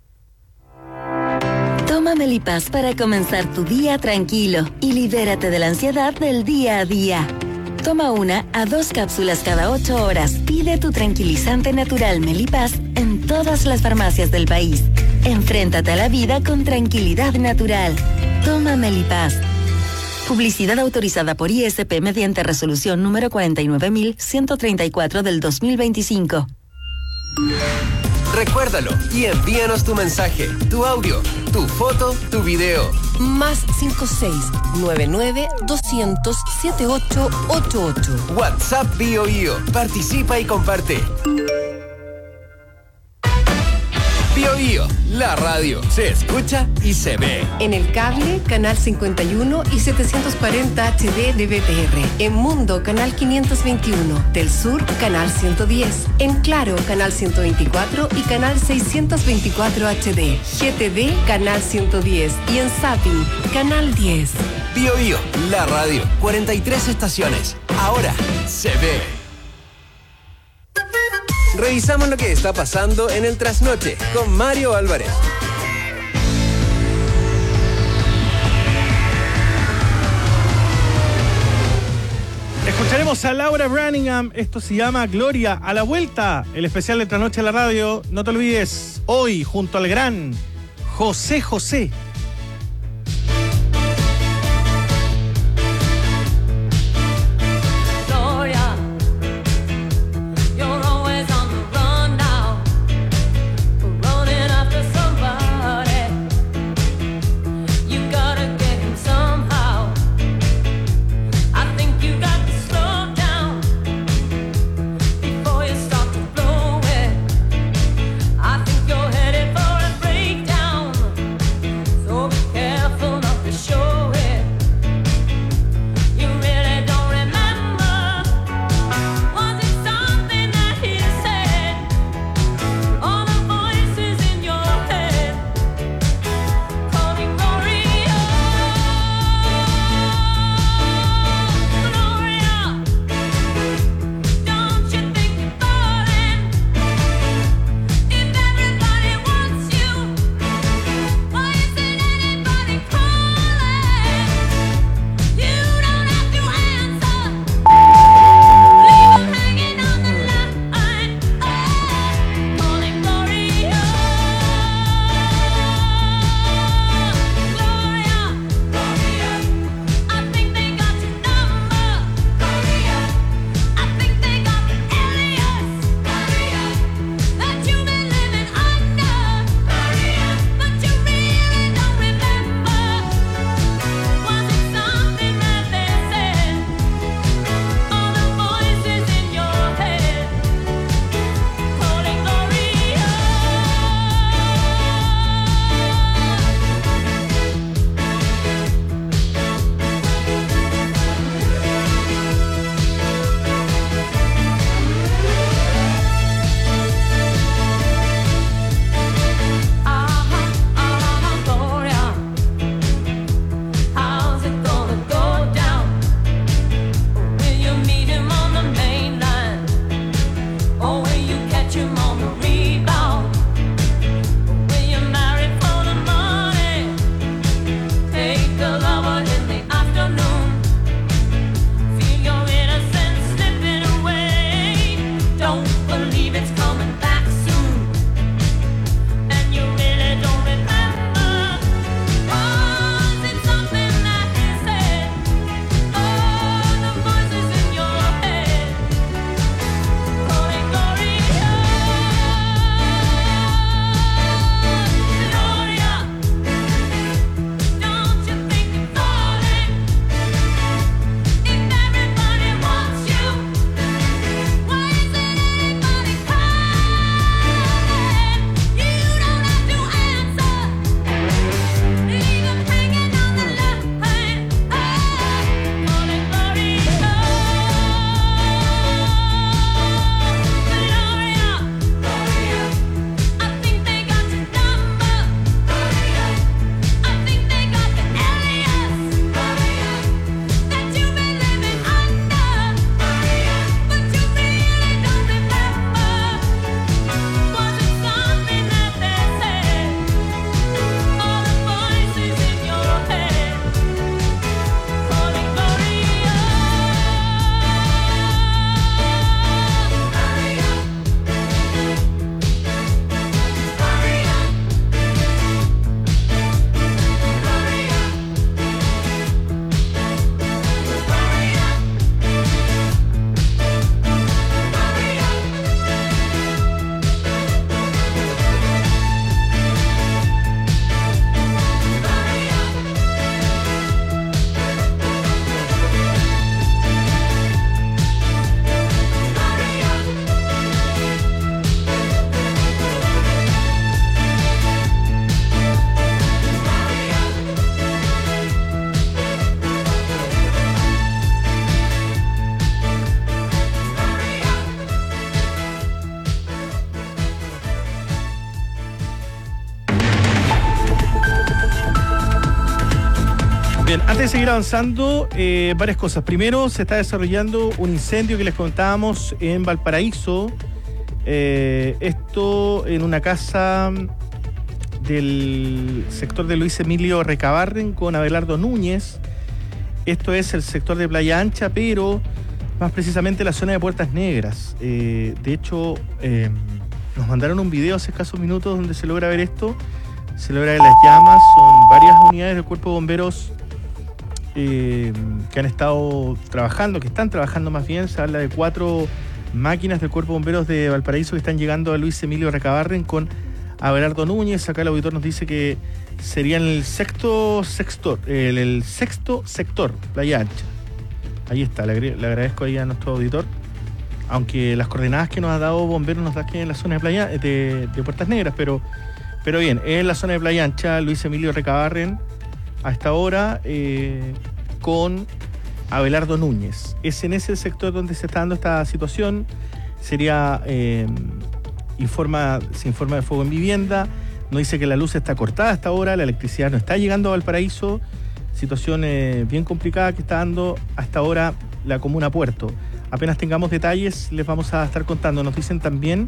Toma Melipaz para comenzar tu día tranquilo y libérate de la ansiedad del día a día. Toma una a dos cápsulas cada ocho horas. Pide tu tranquilizante natural Melipaz en todas las farmacias del país. Enfréntate a la vida con tranquilidad natural. Toma Melipaz. Publicidad autorizada por I S P mediante resolución número cuarenta y nueve mil ciento treinta y cuatro del dos mil veinticinco. Recuérdalo y envíanos tu mensaje, tu audio, tu foto, tu video. Más cinco seis nueve nueve doscientos setenta y ocho ochenta y ocho. WhatsApp Bio Bio. Participa y comparte. Bio Bio, la radio. Se escucha y se ve. En el cable, canal cincuenta y uno y setecientos cuarenta H D de B T R. En Mundo, canal quinientos veintiuno. Del Sur, canal ciento diez. En Claro, canal ciento veinticuatro y canal seiscientos veinticuatro H D. G T V, canal ciento diez. Y en Zapping, canal diez. Bio Bio, la radio. cuarenta y tres estaciones. Ahora se ve. Revisamos lo que está pasando en el trasnoche con Mario Álvarez. Escucharemos a Laura Branningham. Esto se llama Gloria. A la vuelta, el especial de Trasnoche a la radio. No te olvides, hoy junto al gran José José. I think you're headed for a breakdown. Bien, antes de seguir avanzando, eh, varias cosas. Primero, se está desarrollando un incendio que les contábamos en Valparaíso. Eh, esto en una casa del sector de Luis Emilio Recabarren con Abelardo Núñez. Esto es el sector de Playa Ancha, pero más precisamente la zona de Puertas Negras. Eh, de hecho, eh, nos mandaron un video hace escasos minutos donde se logra ver esto. Se logra ver las llamas. Son varias unidades del Cuerpo de Bomberos eh, que han estado trabajando, que están trabajando más bien. Se habla de cuatro máquinas del Cuerpo de Bomberos de Valparaíso que están llegando a Luis Emilio Recabarren con Abelardo Núñez. Acá el auditor nos dice que sería en el sexto sector, el, el sexto sector, Playa Ancha. Ahí está, le, le agradezco ahí a nuestro auditor. Aunque las coordenadas que nos ha dado Bomberos nos da que en la zona de Playa de, de Puertas Negras, pero, pero bien, es en la zona de Playa Ancha, Luis Emilio Recabarren, a esta hora, eh, con Abelardo Núñez. Es en ese sector donde se está dando esta situación. Sería, eh, informa, se informa de fuego en vivienda. Nos dice que la luz está cortada hasta ahora, la electricidad no está llegando a Valparaíso. Situación eh, bien complicada que está dando hasta ahora la comuna Puerto. Apenas tengamos detalles, les vamos a estar contando. Nos dicen también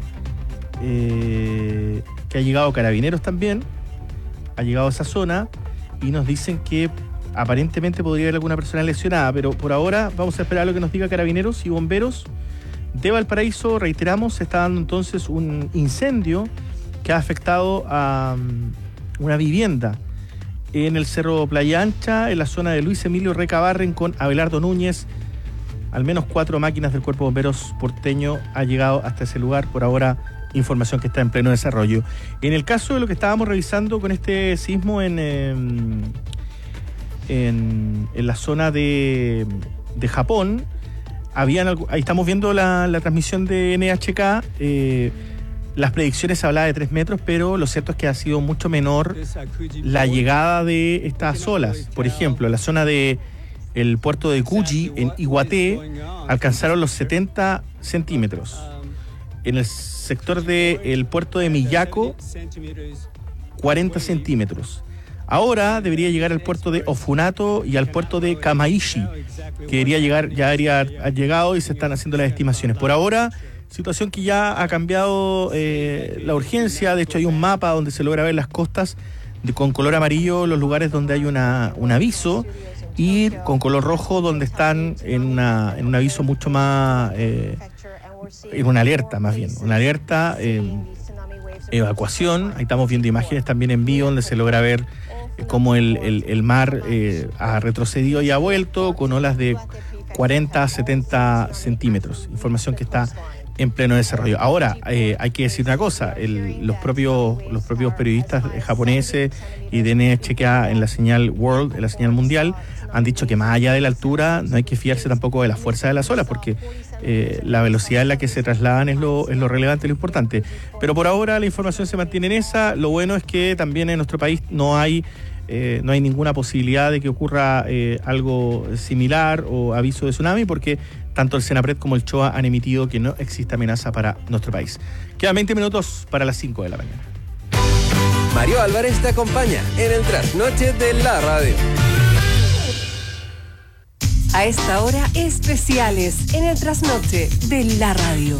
eh, que ha llegado Carabineros también, ha llegado a esa zona, y nos dicen que aparentemente podría haber alguna persona lesionada, pero por ahora vamos a esperar lo que nos diga Carabineros y Bomberos de Valparaíso. Reiteramos, se está dando entonces un incendio que ha afectado a um, una vivienda en el Cerro Playa Ancha, en la zona de Luis Emilio Recabarren con Abelardo Núñez. Al menos cuatro máquinas del Cuerpo de Bomberos porteño ha llegado hasta ese lugar. Por ahora, información que está en pleno desarrollo. En el caso de lo que estábamos revisando con este sismo en, en, en, en la zona de, de Japón, habían, ahí estamos viendo la, la transmisión de N H K. Eh, las predicciones hablaban de tres metros, pero lo cierto es que ha sido mucho menor la llegada de estas olas. Por ejemplo, en la zona de el puerto de Kuji, en Iguaté, alcanzaron los setenta centímetros. En el sector del puerto de Miyako, cuarenta centímetros. Ahora debería llegar al puerto de Ofunato y al puerto de Kamaishi, que debería llegar, ya debería haber llegado, y se están haciendo las estimaciones. Por ahora, situación que ya ha cambiado eh, la urgencia. De hecho, hay un mapa donde se logra ver las costas de, con color amarillo, los lugares donde hay una, un aviso, y con color rojo donde están en, una, en un aviso mucho más, eh, en una alerta más bien, una alerta, eh, evacuación. Ahí estamos viendo imágenes también en vivo donde se logra ver cómo el, el, el mar eh, ha retrocedido y ha vuelto con olas de cuarenta a setenta centímetros, información que está en pleno desarrollo. Ahora, eh, hay que decir una cosa, el, los propios los propios periodistas japoneses y de N H K en la señal World, en la señal mundial, han dicho que más allá de la altura no hay que fiarse tampoco de la fuerza de las olas, porque eh, la velocidad en la que se trasladan es lo, es lo relevante, lo importante. Pero por ahora la información se mantiene en esa. Lo bueno es que también en nuestro país no hay Eh, no hay ninguna posibilidad de que ocurra eh, algo similar o aviso de tsunami, porque tanto el Senapred como el CHOA han emitido que no existe amenaza para nuestro país. Quedan veinte minutos para las cinco de la mañana. Mario Álvarez te acompaña en el trasnoche de la radio. A esta hora, especiales en el trasnoche de la radio.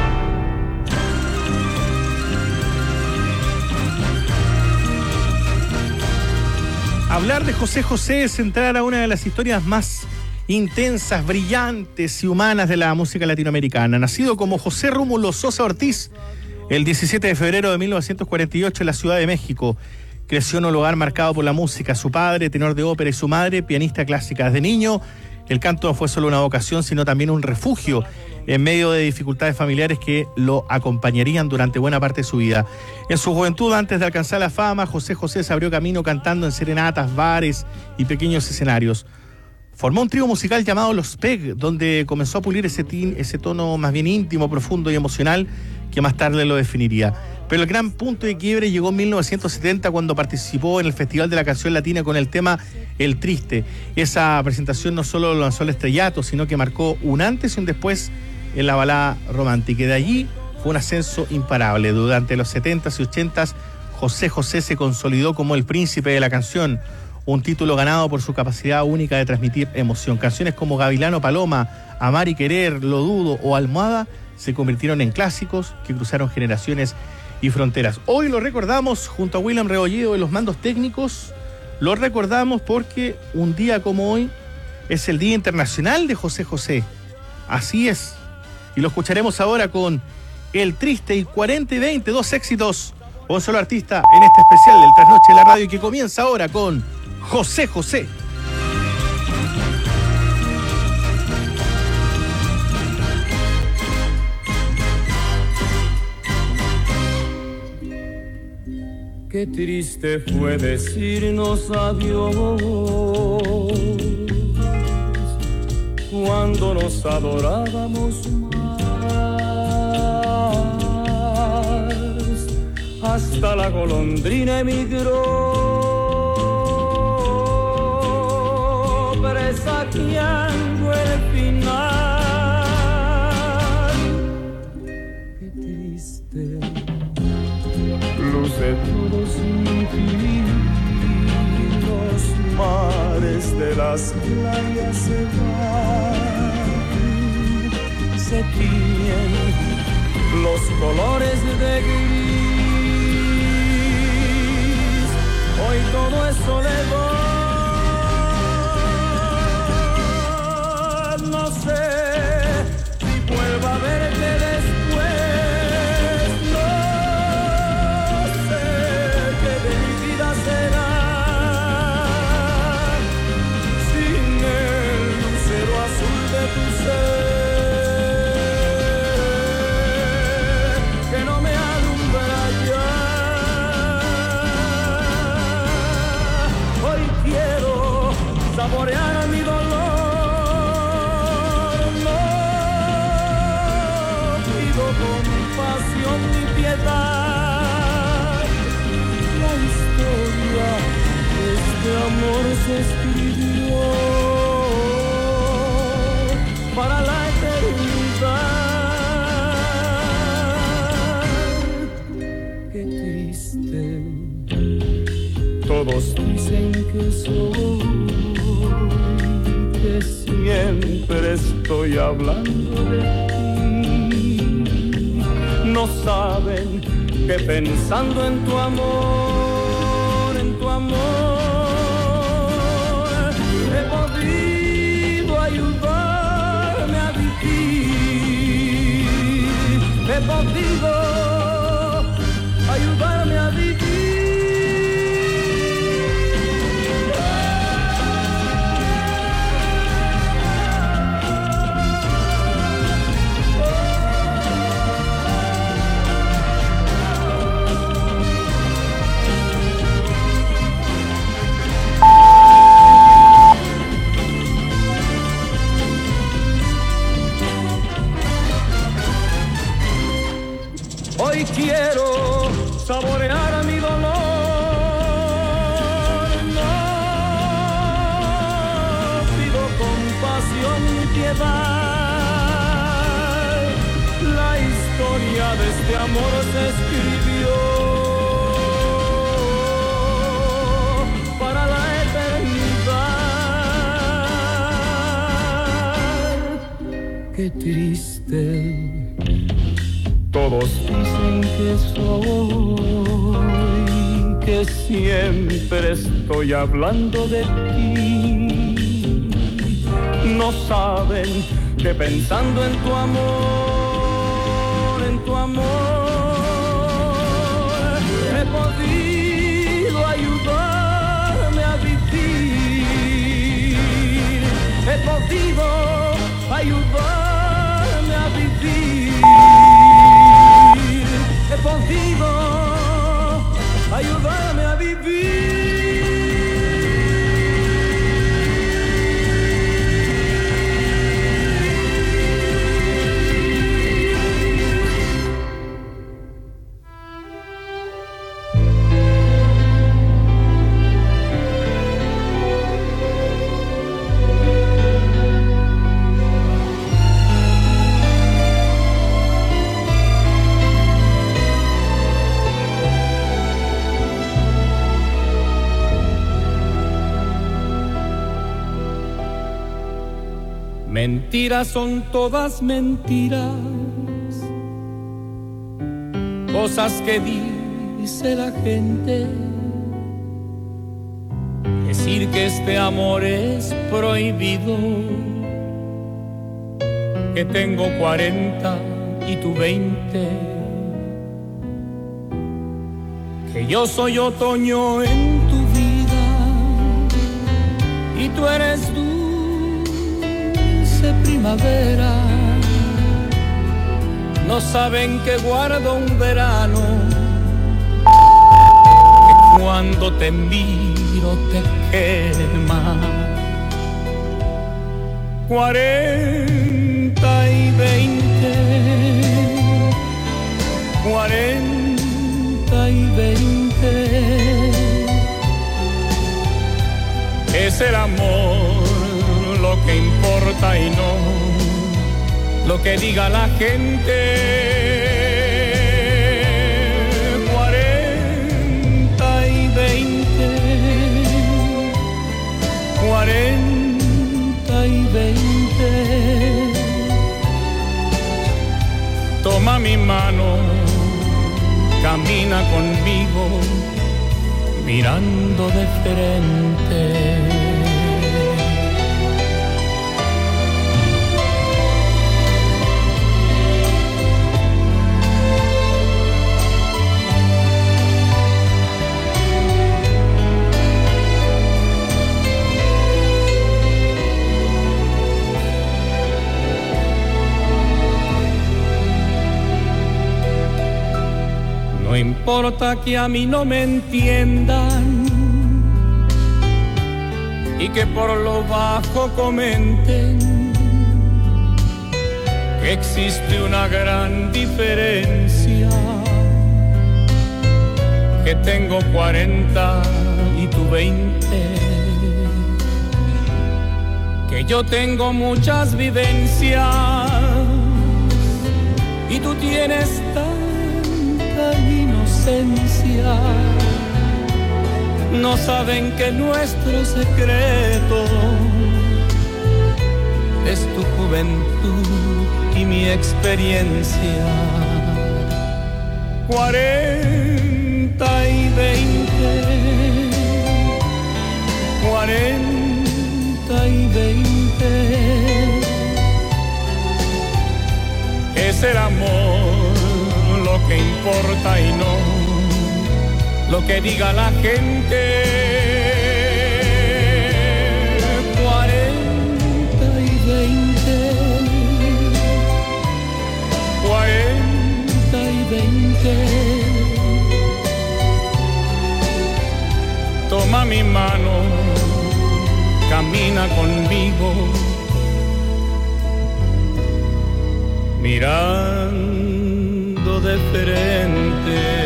Hablar de José José es entrar a una de las historias más intensas, brillantes y humanas de la música latinoamericana. Nacido como José Rómulo Sosa Ortiz el diecisiete de febrero de mil novecientos cuarenta y ocho en la Ciudad de México, creció en un hogar marcado por la música. Su padre, tenor de ópera, y su madre, pianista clásica. Desde niño, el canto no fue solo una vocación, sino también un refugio en medio de dificultades familiares que lo acompañarían durante buena parte de su vida. En su juventud, antes de alcanzar la fama, José José se abrió camino cantando en serenatas, bares y pequeños escenarios. Formó un trío musical llamado Los Peg, donde comenzó a pulir ese, tin, ese tono más bien íntimo, profundo y emocional que más tarde lo definiría. Pero el gran punto de quiebre llegó en mil novecientos setenta, cuando participó en el Festival de la Canción Latina con el tema El Triste. Esa presentación no solo lo lanzó al estrellato, sino que marcó un antes y un después en la balada romántica. Y de allí fue un ascenso imparable. Durante los setentas y ochentas, José José se consolidó como el príncipe de la canción, un título ganado por su capacidad única de transmitir emoción. Canciones como Gavilano Paloma, Amar y Querer, Lo Dudo o Almohada se convirtieron en clásicos que cruzaron generaciones y fronteras. Hoy lo recordamos junto a William Rebolledo de los mandos técnicos. Lo recordamos porque un día como hoy es el Día Internacional de José José. Así es. Y lo escucharemos ahora con El Triste y cuarenta y veinte, dos éxitos, un solo artista en este especial del Trasnoche de la Radio, que comienza ahora con José José. Qué triste fue decirnos adiós cuando nos adorábamos más. Hasta la golondrina emigró, presagiando el final. Qué triste luce todo sin ti, los mares de las playas se van, se tiñen los colores de gris, hoy todo es soledad, no sé si vuelva a verte después. Que no me alumbra ya. Hoy quiero saborear mi dolor. No pido compasión ni piedad. La historia de este amor se escribió para la eternidad. Qué triste. Todos dicen que soy, que siempre estoy hablando de ti. No saben que pensando en tu amor, en tu amor, he podido ayudar a vivir. he podido ayudarme a vivir. Hoy quiero saborear mi dolor, no pido compasión ni piedad, la historia de este amor se escribió para la eternidad. Qué triste. Todos dicen que soy, que siempre estoy hablando de ti. No saben que pensando en tu amor, en tu amor, he podido ayudarme a vivir. He podido ayudarme a vivir. He podido ayudarme a vivir. Mentiras son todas mentiras, cosas que dice la gente. Decir que este amor es prohibido, que tengo cuarenta y tú veinte, que yo soy otoño en tu vida y tú eres dulce primavera. No saben que guardo un verano, que cuando te miro te quema. Cuarenta y veinte, cuarenta y veinte, es el amor lo que importa y no lo que diga la gente. Cuarenta y veinte, cuarenta y veinte. Toma mi mano, camina conmigo, mirando de frente. No importa que a mí no me entiendan y que por lo bajo comenten que existe una gran diferencia, que tengo cuarenta y tú veinte, que yo tengo muchas vivencias y tú tienes tanta inocencia. No saben que nuestro secreto es tu juventud y mi experiencia. Cuarenta y veinte, cuarenta y veinte, es el amor que importa y no lo que diga la gente. Cuarenta y veinte, cuarenta y veinte. Toma mi mano, camina conmigo, mirando de frente.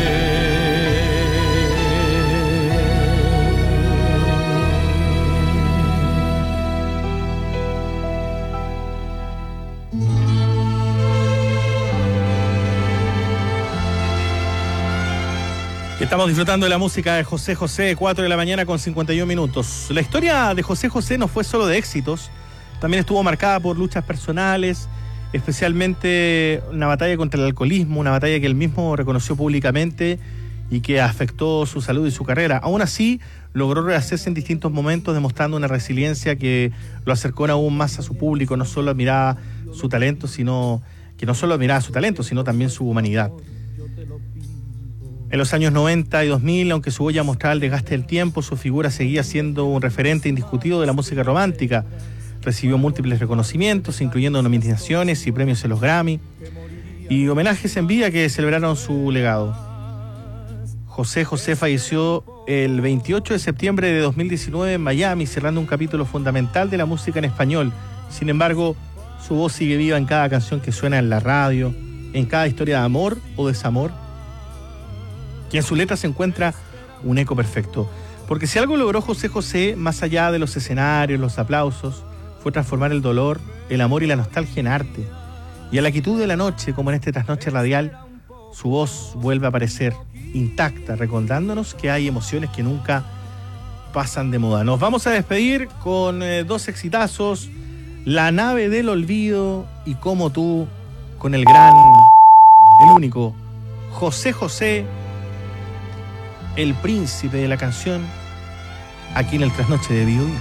Estamos disfrutando de la música de José José, cuatro de la mañana con cincuenta y uno minutos. La historia de José José no fue solo de éxitos, también estuvo marcada por luchas personales, especialmente una batalla contra el alcoholismo, una batalla que él mismo reconoció públicamente y que afectó su salud y su carrera. Aún así, logró rehacerse en distintos momentos, demostrando una resiliencia que lo acercó aún más a su público. No solo admiraba su talento, sino que no solo admiraba su talento, sino también su humanidad. En los años noventa y dos mil, aunque su huella mostraba el desgaste del tiempo, su figura seguía siendo un referente indiscutido de la música romántica. Recibió múltiples reconocimientos, incluyendo nominaciones y premios en los Grammy, y homenajes en vida que celebraron su legado. José José falleció el veintiocho de septiembre de dos mil diecinueve en Miami, cerrando un capítulo fundamental de la música en español. Sin embargo, su voz sigue viva en cada canción que suena en la radio, en cada historia de amor o desamor, y en su letra se encuentra un eco perfecto. Porque si algo logró José José, más allá de los escenarios, los aplausos, fue transformar el dolor, el amor y la nostalgia en arte. Y a la quietud de la noche, como en este trasnoche radial, su voz vuelve a aparecer intacta, recordándonos que hay emociones que nunca pasan de moda. Nos vamos a despedir con eh, dos exitazos, La nave del olvido y Como tú, con el gran, el único, José José, el príncipe de la canción, aquí en el Trasnoche de Bio Bio.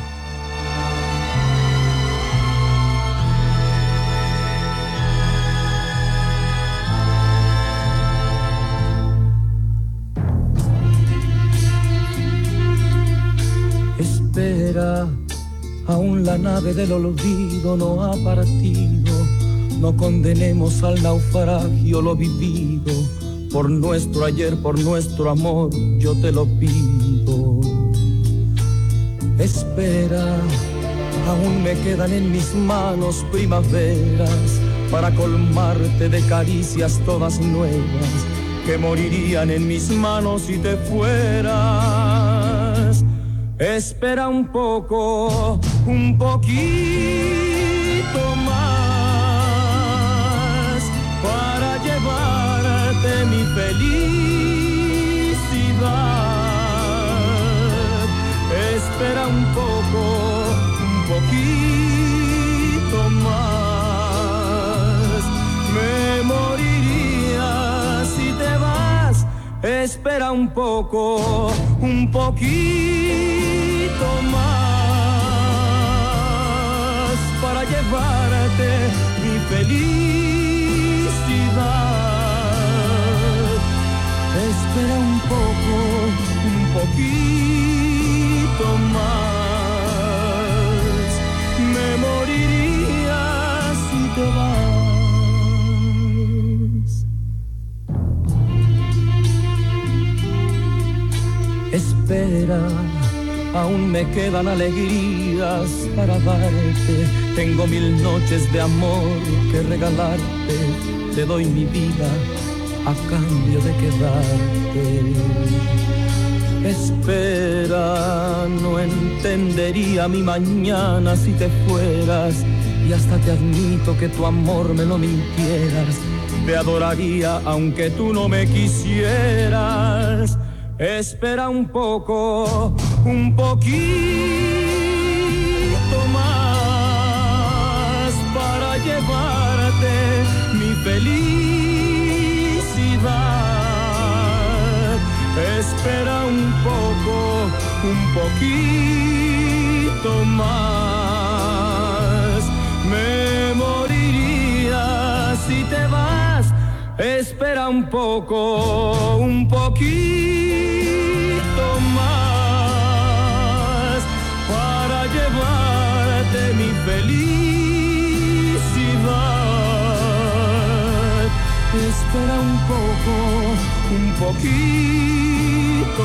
Espera, aún la nave del olvido no ha partido. No condenemos al naufragio lo vivido. Por nuestro ayer, por nuestro amor, yo te lo pido. Espera, aún me quedan en mis manos primaveras para colmarte de caricias todas nuevas que morirían en mis manos si te fueras. Espera un poco, un poquito más para llevarte mi felicidad. Espera un poco, un poquito más. Me moriría si te vas. Espera un poco, un poquito más para llevarte mi felicidad. Espera un poco, un poquito más. Me moriría si te vas. Espera, aún me quedan alegrías para darte. Tengo mil noches de amor que regalarte. Te doy mi vida a cambio de quedarte. Espera, no entendería mi mañana si te fueras. Y hasta te admito que tu amor me lo mintieras. Te adoraría aunque tú no me quisieras. Espera un poco, un poquito más para llevarte mi felicidad. Espera un poco, un poquito más. Me moriría si te vas. espera un poco, un poquito más para llevarte mi felicidad. Espera un poco, un poquito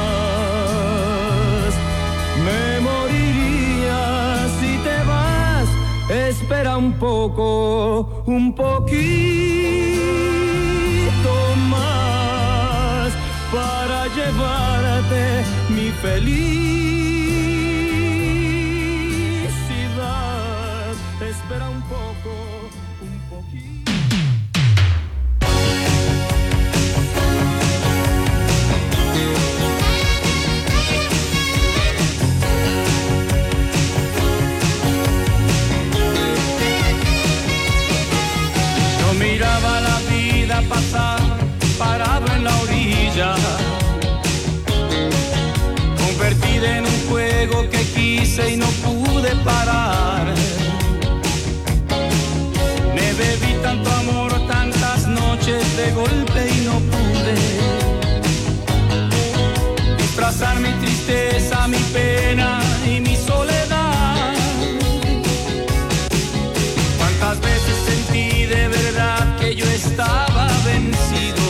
más. Me moriría si te vas. Espera un poco, un poquito más para llevarte mi felicidad. Espera un poco, un poquito. Miraba la vida pasar parado en la orilla, convertida en un juego que quise y no pude parar. Me bebí tanto amor, tantas noches de golpe y no pude disfrazar mi tristeza, mi pena y mi soledad. Cuántas veces sentí de verdad que yo estaba vencido,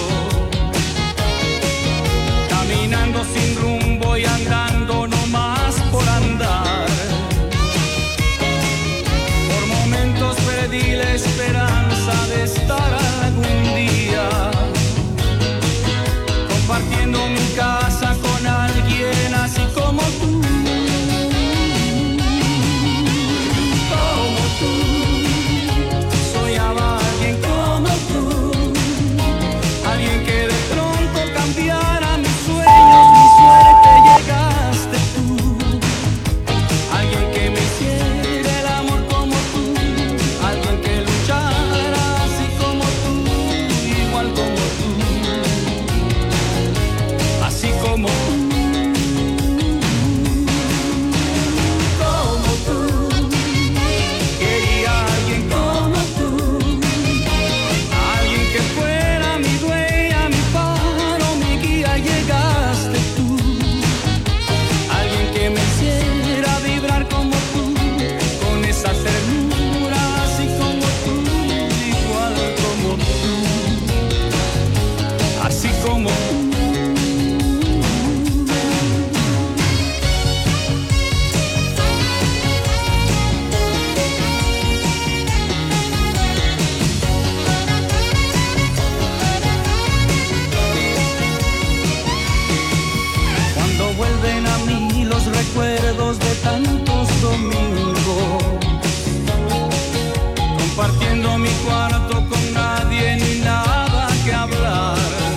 caminando sin rumbo y andando no más por andar. Por momentos perdí la esperanza de estar algún día compartiendo mi casa con alguien así como tú, como tú. Soñaba a alguien como tú, alguien que de pronto cambiara mis sueños, mi suerte. Llegaste tú, alguien que me hiciera el amor como tú, alguien que luchara así como tú, igual como tú, así como tú. Recuerdos de tantos domingos, compartiendo mi cuarto con nadie ni nada que hablar.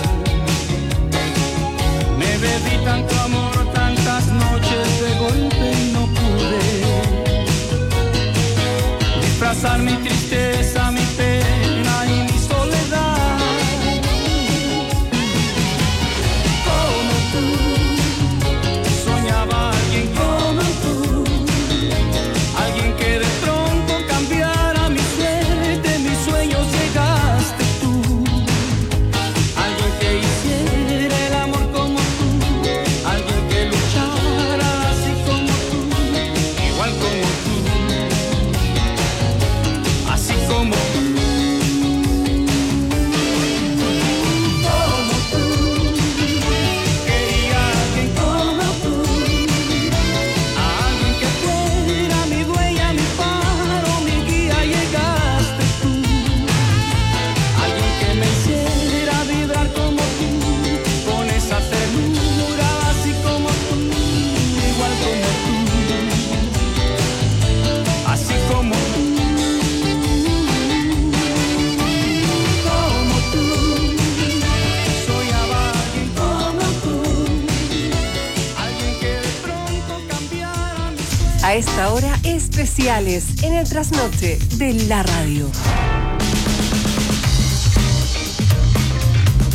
Me bebí tanto amor, tantas noches de golpe y no pude disfrazar mi tristeza, mi pena y mi soledad. Como tú soñaba como tú, alguien que de pronto cambiara mi suerte, mis sueños. Llegaste tú, alguien que hiciera el amor como tú, alguien que luchara así como tú, igual como tú, así como tú. Como tú, quería alguien como tú, A esta hora, especiales en el trasnoche de la radio.